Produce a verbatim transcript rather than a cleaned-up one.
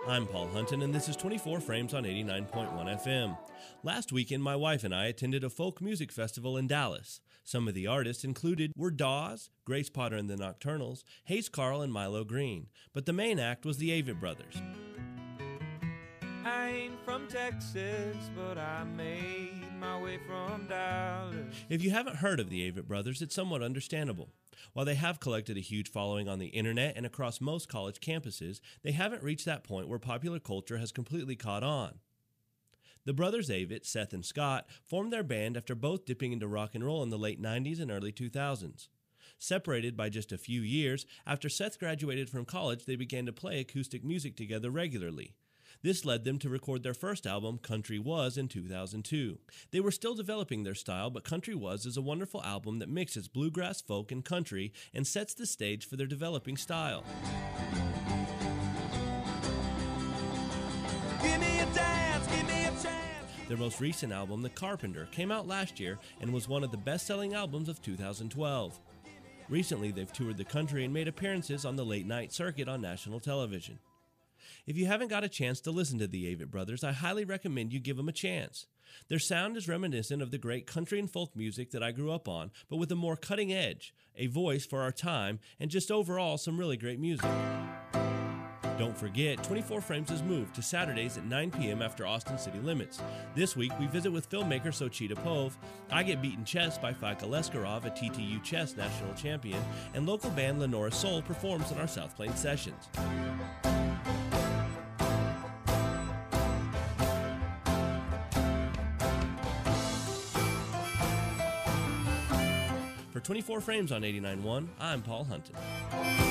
I'm Paul Hunton, and this is twenty-four Frames on eighty-nine point one F M. Last weekend, my wife and I attended a folk music festival in Dallas. Some of the artists included were Dawes, Grace Potter and the Nocturnals, Hayes Carll, and Milo Green. But the main act was the Avett Brothers. I ain't from Texas, but I made my way from Dallas. If you haven't heard of the Avett Brothers, it's somewhat understandable. While they have collected a huge following on the internet and across most college campuses, they haven't reached that point where popular culture has completely caught on. The brothers Avett, Seth and Scott, formed their band after both dipping into rock and roll in the late nineties and early two thousands. Separated by just a few years, after Seth graduated from college, they began to play acoustic music together regularly. This led them to record their first album, Country Was, in two thousand two. They were still developing their style, but Country Was is a wonderful album that mixes bluegrass, folk, and country and sets the stage for their developing style. Give me a dance, give me a chance. Their most recent album, The Carpenter, came out last year and was one of the best-selling albums of two thousand twelve. Recently, they've toured the country and made appearances on the late-night circuit on national television. If you haven't got a chance to listen to the Avett Brothers, I highly recommend you give them a chance. Their sound is reminiscent of the great country and folk music that I grew up on, but with a more cutting edge, a voice for our time, and just overall some really great music. Don't forget, twenty-four Frames has moved to Saturdays at nine p.m. after Austin City Limits. This week, we visit with filmmaker Sochita Pove, I get beaten chess by Faika Leskarov, a T T U chess national champion, and local band Lenora Soul performs in our South Plains sessions. For twenty-four Frames on eighty-nine point one, I'm Paul Hunton.